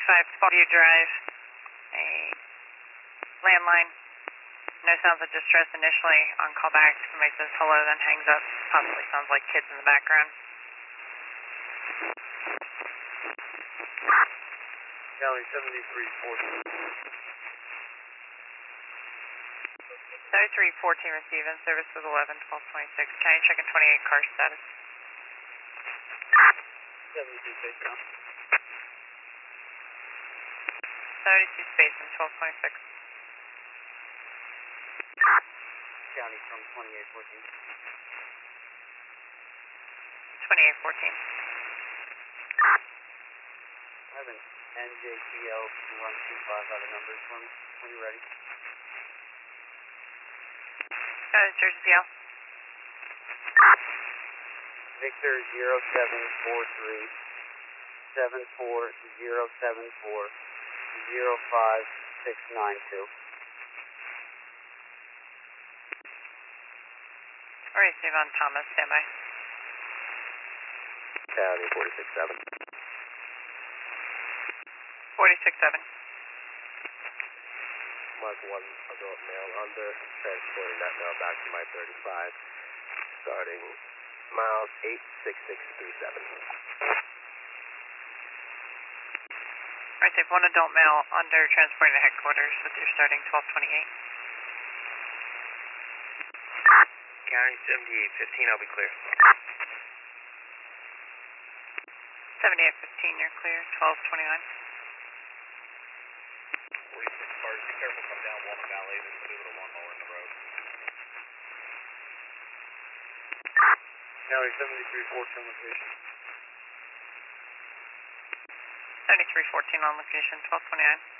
5 Drive, a landline. No sounds of distress initially. On callback, somebody says hello, then hangs up. Possibly sounds like kids in the background. County 7314. 7314 receiving. Service was 11-12-26. County checking 28 car status. 72 space now. 72 space and 1226. County from 2814. 2814. I have an NJPL can run 25 out of numbers for me when you're ready. Jersey PL. Victor 0743 74074 05692. Receive on Thomas, standby. County 467. 467. Mark 1 adult male under, transporting that male back to my 35, starting miles 86637. Receive 1 adult male under, transporting to headquarters with your starting 1228. County 7815, I'll be clear. 7815, you're clear. 1229. 46 cars, be careful, come down Walnut Valley, there's a bit of a lawnmower in the road. County 7314 location. 7314 on location, 1229.